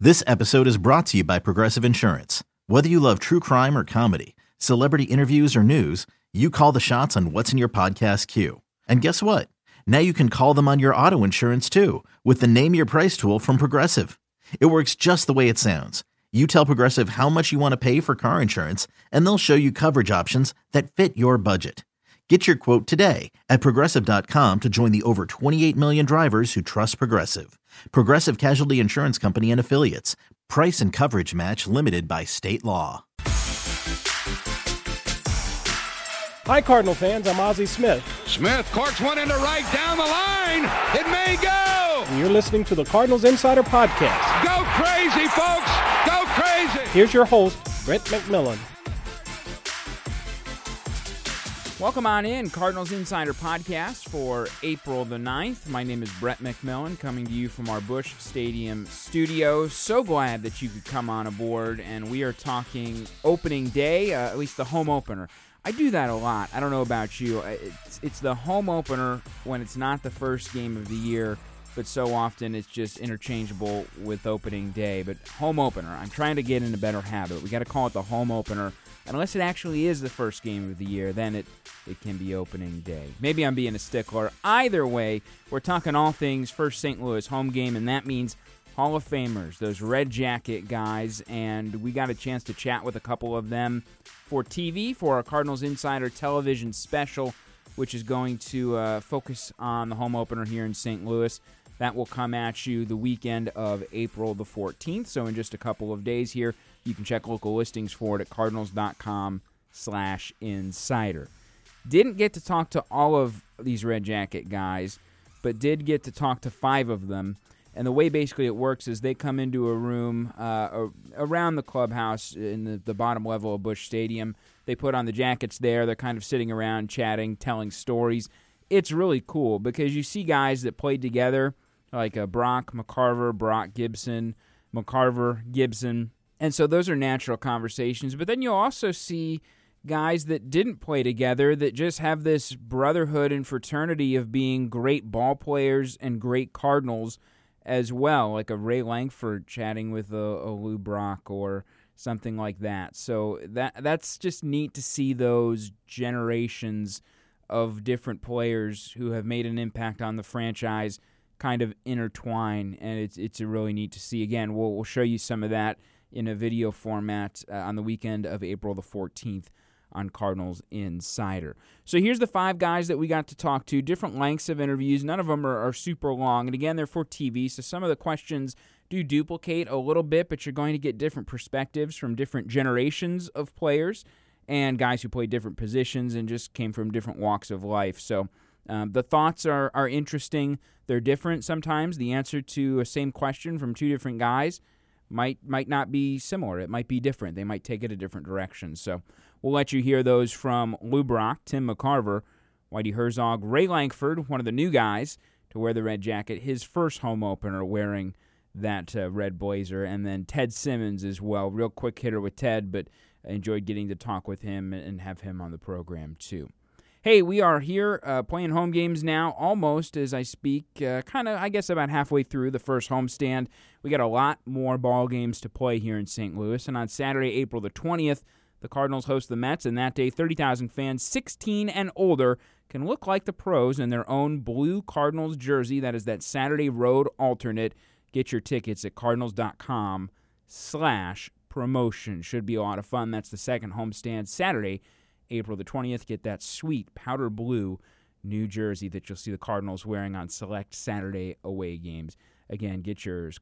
This episode is brought to you by Progressive Insurance. Whether you love true crime or comedy, celebrity interviews or news, you call the shots on what's in your podcast queue. And guess what? Now you can call them on your auto insurance too with the Name Your Price tool from Progressive. It works just the way it sounds. You tell Progressive how much you want to pay for car insurance, and they'll show you coverage options that fit your budget. Get your quote today at Progressive.com to join the over 28 million drivers who trust Progressive. Progressive Casualty Insurance Company and Affiliates. Price and coverage match limited by state law. Hi, Cardinal fans. I'm Ozzie Smith. Smith corks one into right down the line. It may go. And you're listening to the Cardinals Insider Podcast. Go crazy, folks. Go crazy. Here's your host, Brent McMillan. Welcome on in, Cardinals Insider Podcast for April the 9th. My name is Brett McMillan, coming to you from our Busch Stadium studio. So glad that you could come on aboard, and we are talking opening day, at least the home opener. I do that a lot. I don't know about you. It's the home opener when it's not the first game of the year, but so often it's just interchangeable with opening day. But home opener, I'm trying to get in a better habit. We got to call it the home opener. Unless it actually is the first game of the year, then it can be opening day. Maybe I'm being a stickler. Either way, we're talking all things First St. Louis home game, and that means Hall of Famers, those red jacket guys, and we got a chance to chat with a couple of them for TV, for our Cardinals Insider television special, which is going to focus on the home opener here in St. Louis. That will come at you the weekend of April the 14th, so in just a couple of days here. You can check local listings for it at cardinals.com/insider. Didn't get to talk to all of these Red Jacket guys, but did get to talk to 5 of them. And the way basically it works is they come into a room around the clubhouse in the bottom level of Busch Stadium. They put on the jackets there. They're kind of sitting around chatting, telling stories. It's really cool because you see guys that played together like Brock McCarver, Brock Gibson, McCarver, Gibson. And so those are natural conversations. But then you'll also see guys that didn't play together that just have this brotherhood and fraternity of being great ball players and great Cardinals as well, like a Ray Langford chatting with a Lou Brock or something like that. So that's just neat to see those generations of different players who have made an impact on the franchise kind of intertwine, and it's really neat to see. Again, we'll show you some of that in a video format on the weekend of April the 14th on Cardinals Insider. So here's the 5 guys that we got to talk to, different lengths of interviews. None of them are super long, and again, they're for TV, so some of the questions do duplicate a little bit, but you're going to get different perspectives from different generations of players and guys who play different positions and just came from different walks of life. So the thoughts are interesting. They're different sometimes. The answer to a same question from 2 different guys might not be similar. It might be different. They might take it a different direction. So we'll let you hear those from Lou Brock, Tim McCarver, Whitey Herzog, Ray Langford, one of the new guys to wear the red jacket, his first home opener wearing that red blazer, and then Ted Simmons as well. Real quick hitter with Ted, but I enjoyed getting to talk with him and have him on the program too. Hey, we are here playing home games now, almost as I speak, kind of, I guess, about halfway through the first homestand. We got a lot more ball games to play here in St. Louis, and on Saturday, April the 20th, the Cardinals host the Mets, and that day, 30,000 fans 16 and older can look like the pros in their own blue Cardinals jersey. That is that Saturday road alternate. Get your tickets at cardinals.com/promotion. Should be a lot of fun. That's the second homestand, Saturday, April the 20th. Get that sweet powder blue new jersey that you'll see the Cardinals wearing on select Saturday away games. Again, get yours,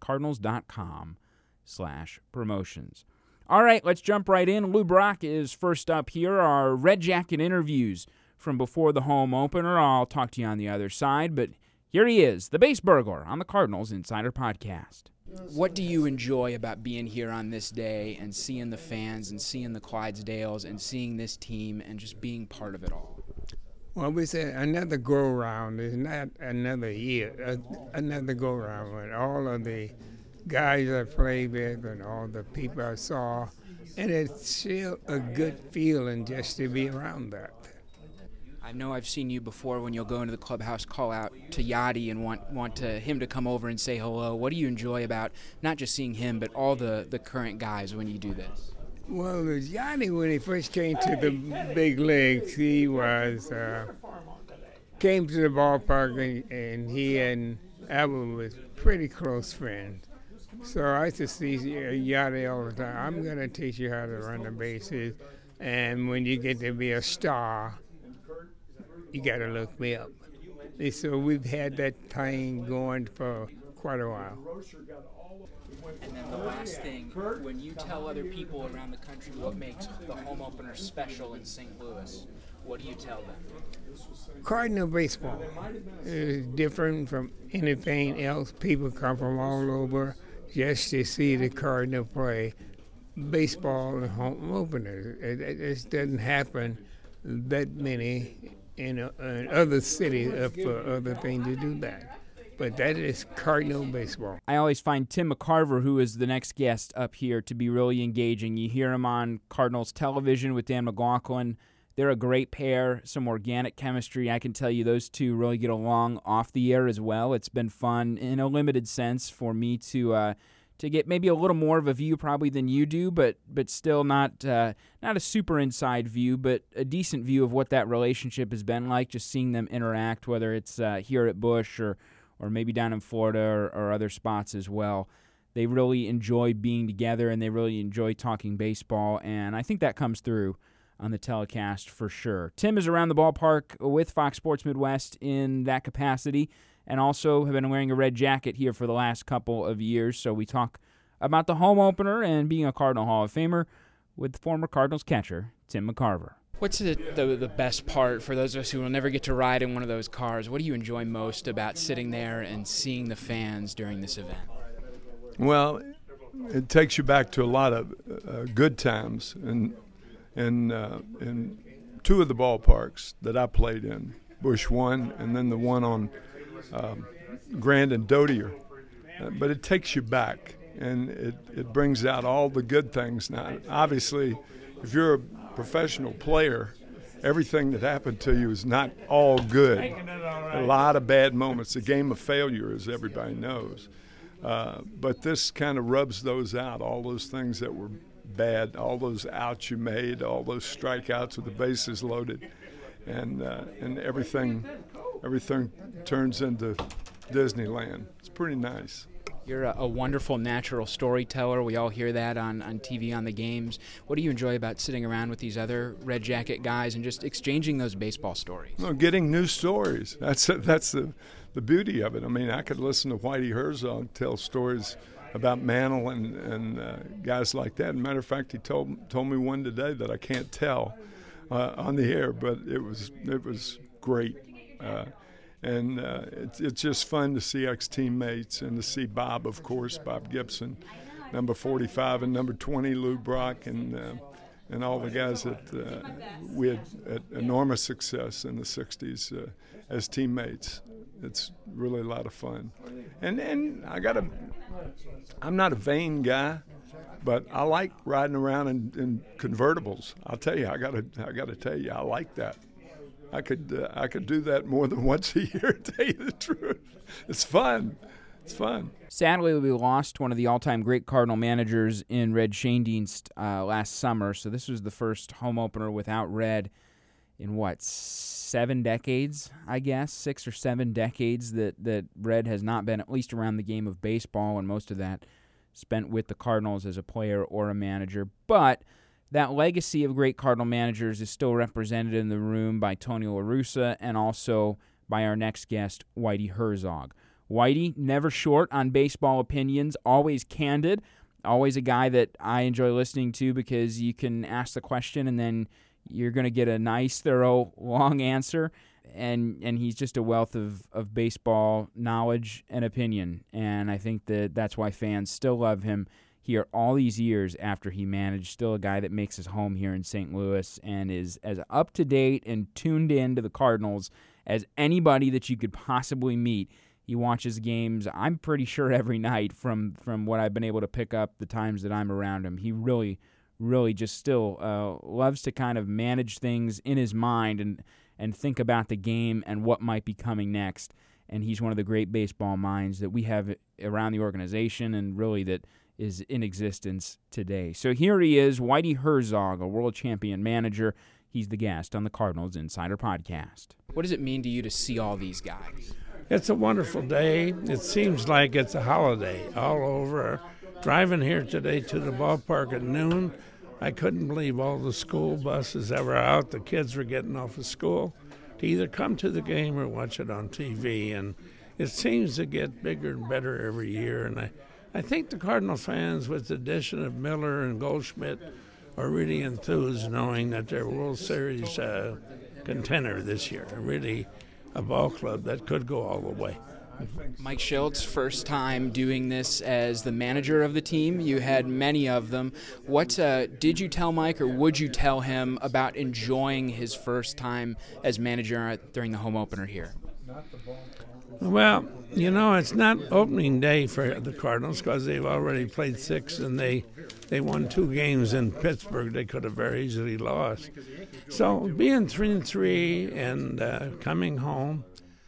cardinals.com/promotions. All right, let's jump right in. Lou Brock is first up here. Our Red Jacket interviews from before the home opener. I'll talk to you on the other side, but here he is, the base burglar on the Cardinals Insider Podcast. What do you enjoy about being here on this day and seeing the fans and seeing the Clydesdales and seeing this team and just being part of it all? Well, we said another go-around is not another year, another go-around with all of the guys I played with and all the people I saw, and it's still a good feeling just to be around that. I know I've seen you before when you'll go into the clubhouse, call out to Yadi and want him to come over and say hello. What do you enjoy about not just seeing him, but all the current guys when you do this? Well, Yadi, when he first came to the big leagues, he came to the ballpark and he and Albert was pretty close friends. So I used to see Yadi all the time. I'm going to teach you how to run the bases, and when you get to be a star, you got to look me up. And so we've had that thing going for quite a while. And then the last thing, when you tell other people around the country what makes the home opener special in St. Louis, what do you tell them? Cardinal baseball is different from anything else. People come from all over just to see the Cardinal play baseball and home openers. It just doesn't happen that many in other cities for other things to do that. But that is Cardinal baseball. I always find Tim McCarver, who is the next guest up here, to be really engaging. You hear him on Cardinals television with Dan McLaughlin. They're a great pair, some organic chemistry. I can tell you those two really get along off the air as well. It's been fun in a limited sense for me to get maybe a little more of a view probably than you do, but still not a super inside view, but a decent view of what that relationship has been like, just seeing them interact, whether it's here at Busch or maybe down in Florida or other spots as well. They really enjoy being together, and they really enjoy talking baseball, and I think that comes through on the telecast for sure. Tim is around the ballpark with Fox Sports Midwest in that capacity, and also have been wearing a red jacket here for the last couple of years. So we talk about the home opener and being a Cardinal Hall of Famer with former Cardinals catcher Tim McCarver. What's the best part for those of us who will never get to ride in one of those cars? What do you enjoy most about sitting there and seeing the fans during this event? Well, it takes you back to a lot of good times, and in two of the ballparks that I played in, Busch 1 and then the one on Grand and Dotier. But it takes you back, and it brings out all the good things. Now, obviously, if you're a professional player, everything that happened to you is not all good. A lot of bad moments. A game of failure, as everybody knows. But this kind of rubs those out, all those things that were bad, all those outs you made, all those strikeouts with the bases loaded, and everything turns into Disneyland. It's pretty nice. You're a wonderful natural storyteller. We all hear that on TV on the games. What do you enjoy about sitting around with these other Red Jacket guys and just exchanging those baseball stories? Well, getting new stories. That's the beauty of it. I mean, I could listen to Whitey Herzog tell stories about Mantle and guys like that. As a matter of fact, he told me one today that I can't tell on the air, but it was great. It's just fun to see ex-teammates and to see Bob, of course, Bob Gibson, number 45 and number 20, Lou Brock, and all the guys that we had enormous success in the 60s as teammates. It's really a lot of fun. And I'm not a vain guy, but I like riding around in convertibles. I'll tell you, I gotta tell you, I like that. I could do that more than once a year, to tell you the truth. It's fun. It's fun. Sadly, we lost one of the all-time great Cardinal managers in Red Schoendienst last summer, so this was the first home opener without Red in, 7 decades, I guess, 6 or 7 decades that Red has not been at least around the game of baseball, and most of that spent with the Cardinals as a player or a manager. But that legacy of great Cardinal managers is still represented in the room by Tony La Russa and also by our next guest, Whitey Herzog. Whitey, never short on baseball opinions, always candid, always a guy that I enjoy listening to because you can ask the question and then you're going to get a nice, thorough, long answer, and he's just a wealth of baseball knowledge and opinion, and I think that's why fans still love him here all these years after he managed. Still a guy that makes his home here in St. Louis and is as up-to-date and tuned in to the Cardinals as anybody that you could possibly meet. He watches games, I'm pretty sure, every night from what I've been able to pick up the times that I'm around him. He really just still loves to kind of manage things in his mind, and and think about the game and what might be coming next. And he's one of the great baseball minds that we have around the organization and really that is in existence today. So here he is, Whitey Herzog, a world champion manager. He's the guest on the Cardinals Insider Podcast. What does it mean to you to see all these guys? It's a wonderful day. It seems like it's a holiday all over. Driving here today to the ballpark at noon, I couldn't believe all the school buses that were out. The kids were getting off of school to either come to the game or watch it on TV. And it seems to get bigger and better every year. And I think the Cardinal fans, with the addition of Miller and Goldschmidt, are really enthused knowing that they're World Series contender this year. Really a ball club that could go all the way. Mike Shildt, first time doing this as the manager of the team. You had many of them. What did you tell Mike, or would you tell him about enjoying his first time as manager during the home opener here? Well, it's not opening day for the Cardinals because they've already played 6 and they won 2 games in Pittsburgh they could have very easily lost. So being 3-3 and coming home,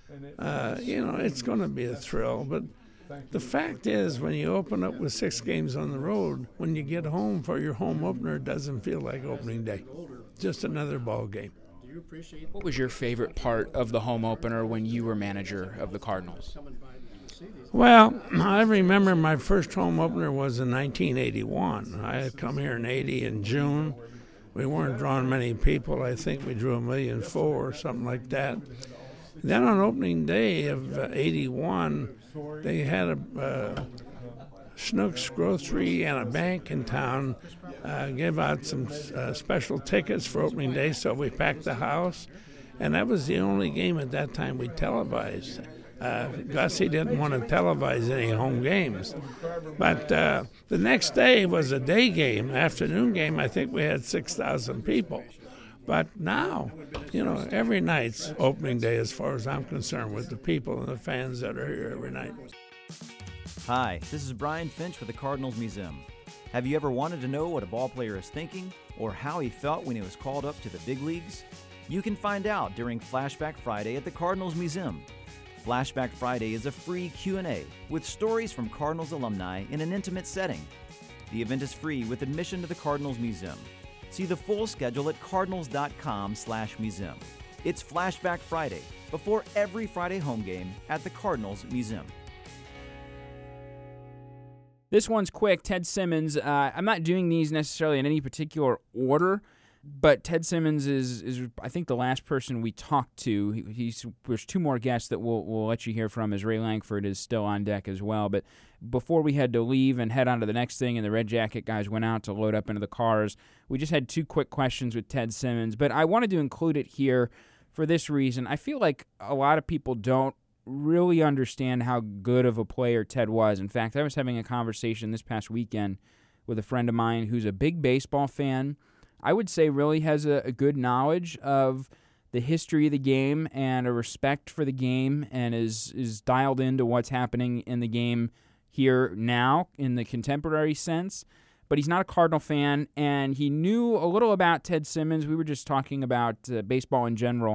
it's going to be a thrill. But the fact is, when you open up with 6 games on the road, when you get home for your home opener, it doesn't feel like opening day. Just another ball game. What was your favorite part of the home opener when you were manager of the Cardinals? Well, I remember my first home opener was in 1981. I had come here in 80 in June. We weren't drawing many people. I think we drew 1,004,000 or something like that. Then on opening day of 81, they had a Schnucks Grocery and a bank in town gave out some special tickets for opening day, so we packed the house. And that was the only game at that time we televised. Gussie didn't want to televise any home games. But the next day was a day game, afternoon game. I think we had 6,000 people. But now, every night's opening day as far as I'm concerned with the people and the fans that are here every night. Hi, this is Brian Finch with the Cardinals Museum. Have you ever wanted to know what a ball player is thinking or how he felt when he was called up to the big leagues? You can find out during Flashback Friday at the Cardinals Museum. Flashback Friday is a free Q&A with stories from Cardinals alumni in an intimate setting. The event is free with admission to the Cardinals Museum. See the full schedule at cardinals.com/museum. It's Flashback Friday, before every Friday home game at the Cardinals Museum. This one's quick. Ted Simmons. I'm not doing these necessarily in any particular order, but Ted Simmons is I think, the last person we talked to. There's 2 more guests that we'll let you hear from, as Ray Lankford is still on deck as well. But before we had to leave and head on to the next thing, and the Red Jacket guys went out to load up into the cars, we just had 2 quick questions with Ted Simmons. But I wanted to include it here for this reason. I feel like a lot of people don't really understand how good of a player Ted was. In fact, I was having a conversation this past weekend with a friend of mine who's a big baseball fan. I would say really has a good knowledge of the history of the game and a respect for the game, and is dialed into what's happening in the game here now in the contemporary sense. But he's not a Cardinal fan, and he knew a little about Ted Simmons. We were just talking about baseball in general,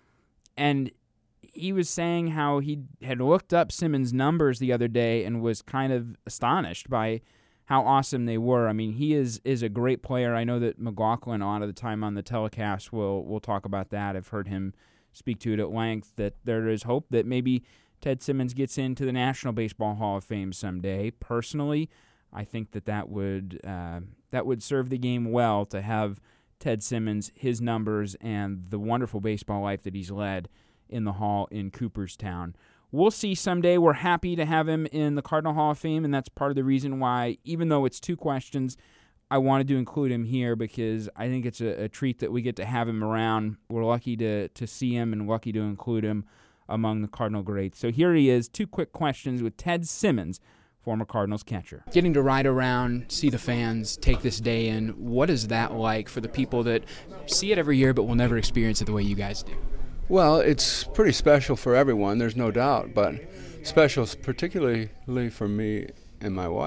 and he was saying how he had looked up Simmons' numbers the other day and was kind of astonished by how awesome they were. I mean, he is a great player. I know that McLaughlin, a lot of the time on the telecast, will talk about that. I've heard him speak to it at length, that there is hope that maybe Ted Simmons gets into the National Baseball Hall of Fame someday. Personally, I think that would serve the game well to have Ted Simmons, his numbers, and the wonderful baseball life that he's led in the Hall in Cooperstown. We'll see someday. We're happy to have him in the Cardinal Hall of Fame, and that's part of the reason why, even though it's 2 questions, I wanted to include him here, because I think it's a treat that we get to have him around. We're lucky to see him and lucky to include him among the Cardinal greats. So here he is, 2 quick questions with Ted Simmons, former Cardinals catcher. Getting to ride around, see the fans, take this day in, what is that like for the people that see it every year but will never experience it the way you guys do? Well, it's pretty special for everyone, there's no doubt, but special particularly for me and my wife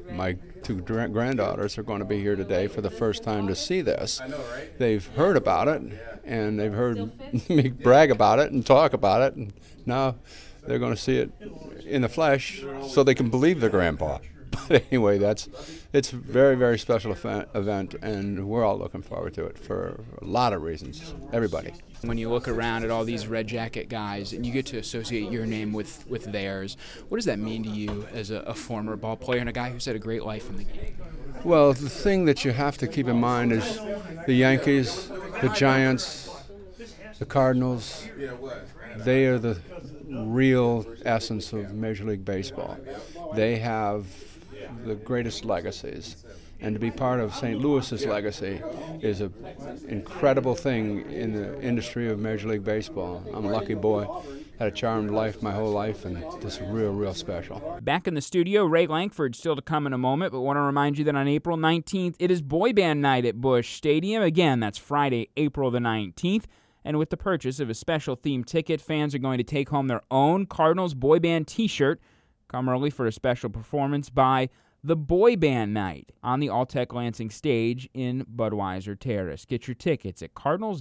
My two granddaughters are going to be here today for the first time to see this. They've heard about it, and they've heard me brag about it and talk about it, and now they're going to see it in the flesh so they can believe their grandpa. But anyway, it's a very, very special event, and we're all looking forward to it for a lot of reasons, everybody. When you look around at all these Red Jacket guys and you get to associate your name with theirs, what does that mean to you as a former ball player and a guy who's had a great life in the game? Well, the thing that you have to keep in mind is the Yankees, the Giants, the Cardinals, they are the real essence of Major League Baseball. They have the greatest legacies. And to be part of St. Louis's legacy is an incredible thing in the industry of Major League Baseball. I'm a lucky boy. Had a charmed life my whole life, and this is real special. Back in the studio, Ray Lankford still to come in a moment, but want to remind you that on April 19th, it is Boy Band Night at Busch Stadium. Again, that's Friday, April the 19th. And with the purchase of a special themed ticket, fans are going to take home their own Cardinals Boy Band t-shirt. Come early for a special performance by the Boy Band Night on the Alltech Lansing stage in Budweiser Terrace. Get your tickets at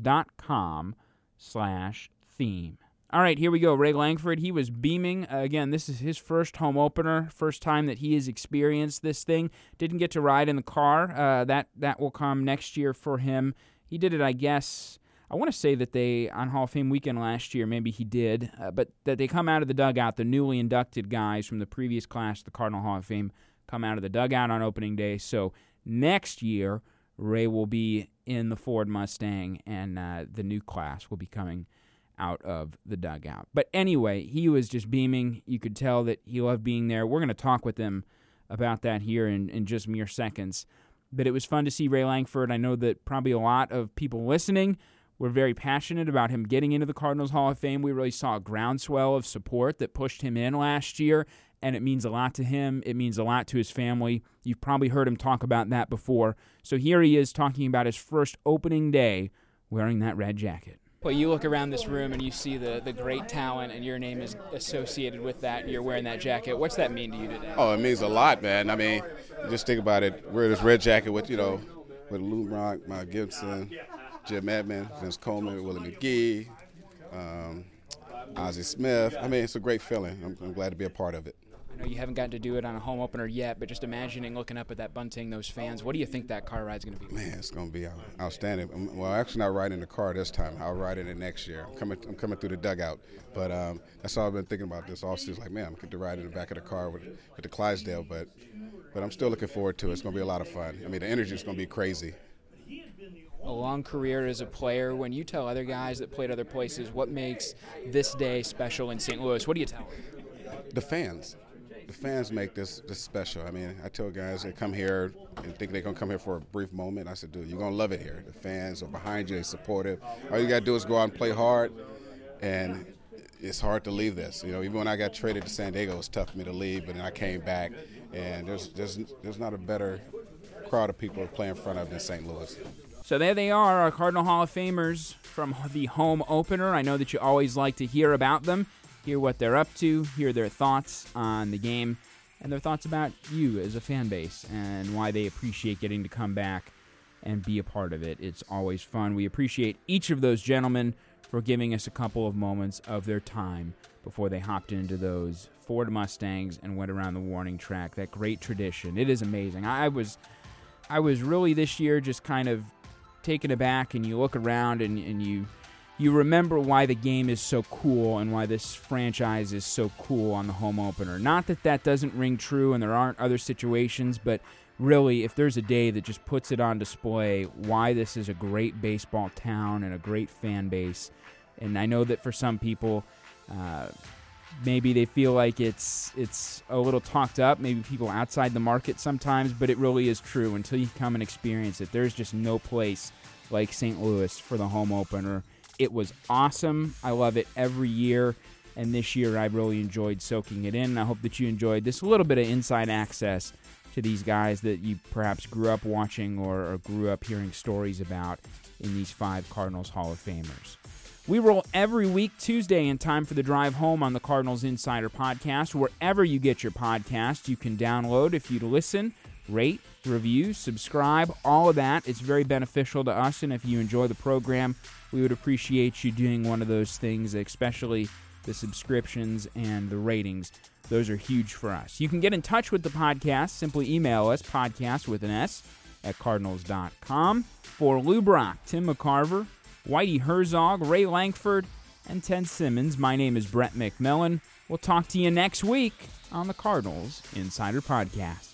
cardinals.com/theme. All right, here we go. Ray Lankford, he was beaming. Again, this is his first home opener, first time that he has experienced this thing. Didn't get to ride in the car. That will come next year for him. He did it, I guess. I want to say that they, on Hall of Fame weekend last year, maybe he did, but that they come out of the dugout, the newly inducted guys from the previous class of the Cardinal Hall of Fame come out of the dugout on opening day. So next year, Ray will be in the Ford Mustang, and the new class will be coming out of the dugout. But anyway, he was just beaming. You could tell that he loved being there. We're going to talk with him about that here in just mere seconds. But it was fun to see Ray Lankford. I know that probably a lot of people listening were very passionate about him getting into the Cardinals Hall of Fame. We really saw a groundswell of support that pushed him in last year, and it means a lot to him. It means a lot to his family. You've probably heard him talk about that before. So here he is talking about his first opening day wearing that red jacket. Well, you look around this room and you see the great talent, and your name is associated with that, and you're wearing that jacket. What's that mean to you today? Oh, it means a lot, man. I mean, just think about it. Wear this red jacket with Lou Brock, Mike Gibson, Jim Edmonds, Vince Coleman, Willie McGee, Ozzie Smith. I mean, it's a great feeling. I'm glad to be a part of it. I know you haven't gotten to do it on a home opener yet, but just imagining looking up at that bunting, those fans, what do you think that car ride's going to be? Man, it's going to be outstanding. Well, actually not riding the car this time. I'll ride in it next year. I'm coming through the dugout. But that's all I've been thinking about this offseason. Like, man, I'm going to ride in the back of the car with the Clydesdale. But I'm still looking forward to it. It's going to be a lot of fun. I mean, the energy is going to be crazy. A long career as a player. When you tell other guys that played other places what makes this day special in St. Louis, what do you tell them? The fans. The fans make this special. I mean, I tell guys that come here and think they're going to come here for a brief moment. I said, dude, you're going to love it here. The fans are behind you. They're supportive. All you got to do is go out and play hard, and it's hard to leave this. You know, even when I got traded to San Diego, it was tough for me to leave, but then I came back, and there's not a better crowd of people to play in front of than St. Louis. So there they are, our Cardinal Hall of Famers from the home opener. I know that you always like to hear about them, hear what they're up to, hear their thoughts on the game, and their thoughts about you as a fan base and why they appreciate getting to come back and be a part of it. It's always fun. We appreciate each of those gentlemen for giving us a couple of moments of their time before they hopped into those Ford Mustangs and went around the warning track. That great tradition. It is amazing. I was really this year just kind of taken aback, and you look around and you remember why the game is so cool and why this franchise is so cool on the home opener. Not that doesn't ring true and there aren't other situations, but really, if there's a day that just puts it on display, why this is a great baseball town and a great fan base. And I know that for some people, maybe they feel like it's a little talked up, maybe people outside the market sometimes, but it really is true until you come and experience it. There's just no place like St. Louis for the home opener. It was awesome. I love it every year, and this year I really enjoyed soaking it in, and I hope that you enjoyed this little bit of inside access to these guys that you perhaps grew up watching or grew up hearing stories about in these 5 Cardinals Hall of Famers. We roll every week Tuesday in time for the drive home on the Cardinals Insider Podcast. Wherever you get your podcast, you can download if you listen, rate, review, subscribe, all of that. It's very beneficial to us, and if you enjoy the program, we would appreciate you doing one of those things, especially the subscriptions and the ratings. Those are huge for us. You can get in touch with the podcast. Simply email us, podcast with an S, at cardinals.com. For Lou Brock, Tim McCarver, Whitey Herzog, Ray Langford, and Ted Simmons, my name is Brett McMillan. We'll talk to you next week on the Cardinals Insider Podcast.